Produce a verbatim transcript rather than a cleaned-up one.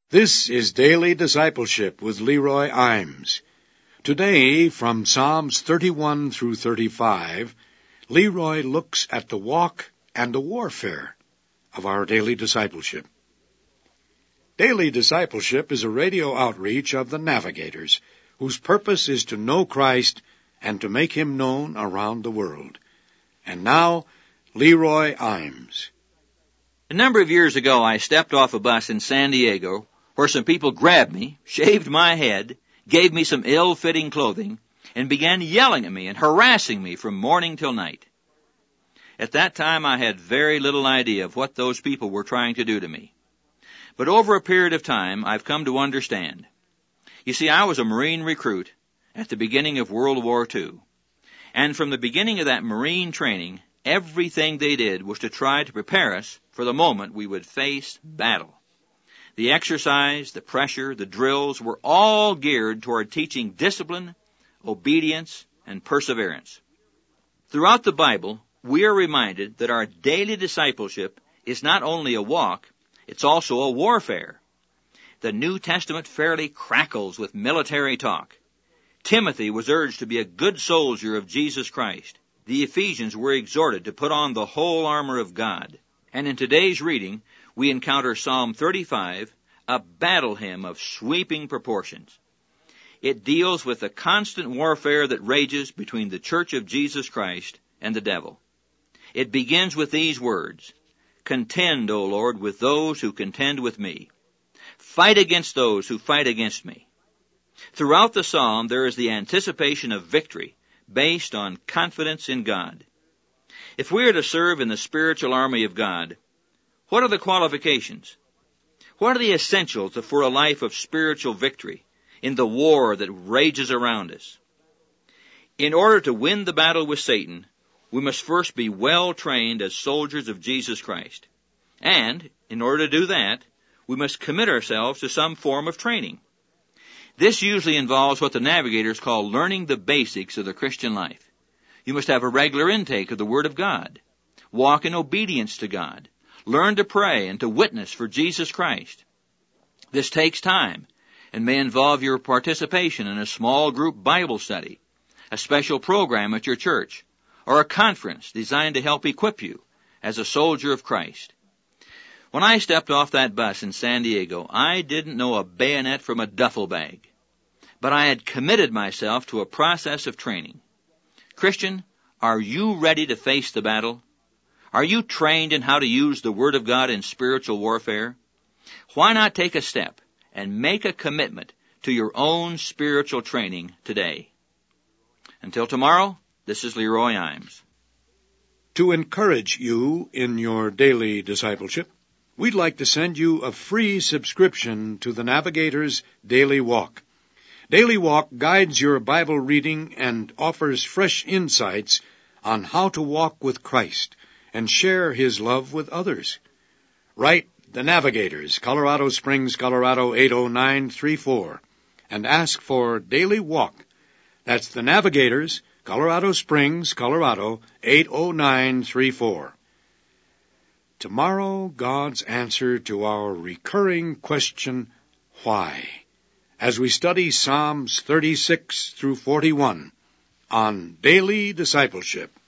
This is Daily Discipleship with Leroy Imes. Today, from Psalms thirty-one through thirty-five, Leroy looks at the walk and the warfare of our daily discipleship. Daily Discipleship is a radio outreach of the Navigators, whose purpose is to know Christ and to make Him known around the world. And now, Leroy Imes. A number of years ago, I stepped off a bus in San Diego, where some people grabbed me, shaved my head, gave me some ill-fitting clothing, and began yelling at me and harassing me from morning till night. At that time, I had very little idea of what those people were trying to do to me. But over a period of time, I've come to understand. You see, I was a Marine recruit at the beginning of World War Two. And from the beginning of that Marine training, everything they did was to try to prepare us for the moment we would face battle. The exercise, the pressure, the drills were all geared toward teaching discipline, obedience, and perseverance. Throughout the Bible, we are reminded that our daily discipleship is not only a walk, it's also a warfare. The New Testament fairly crackles with military talk. Timothy was urged to be a good soldier of Jesus Christ. The Ephesians were exhorted to put on the whole armor of God. And in today's reading, we encounter Psalm thirty-five, a battle hymn of sweeping proportions. It deals with the constant warfare that rages between the Church of Jesus Christ and the devil. It begins with these words, "Contend, O Lord, with those who contend with me. Fight against those who fight against me." Throughout the psalm, there is the anticipation of victory based on confidence in God. If we are to serve in the spiritual army of God, what are the qualifications? What are the essentials for a life of spiritual victory in the war that rages around us? In order to win the battle with Satan, we must first be well trained as soldiers of Jesus Christ. And, in order to do that, we must commit ourselves to some form of training. This usually involves what the Navigators call learning the basics of the Christian life. You must have a regular intake of the Word of God, walk in obedience to God, learn to pray and to witness for Jesus Christ. This takes time and may involve your participation in a small group Bible study, a special program at your church, or a conference designed to help equip you as a soldier of Christ. When I stepped off that bus in San Diego, I didn't know a bayonet from a duffel bag, but I had committed myself to a process of training. Christian, are you ready to face the battle? Are you trained in how to use the Word of God in spiritual warfare? Why not take a step and make a commitment to your own spiritual training today? Until tomorrow, this is Leroy Imes. To encourage you in your daily discipleship, we'd like to send you a free subscription to the Navigator's Daily Walk. Daily Walk guides your Bible reading and offers fresh insights on how to walk with Christ and share His love with others. Write the Navigators, Colorado Springs, Colorado eight oh nine three four, and ask for Daily Walk. That's the Navigators, Colorado Springs, Colorado eight oh nine three four. Tomorrow, God's answer to our recurring question, why? As we study Psalms thirty-six through forty-one on Daily Discipleship.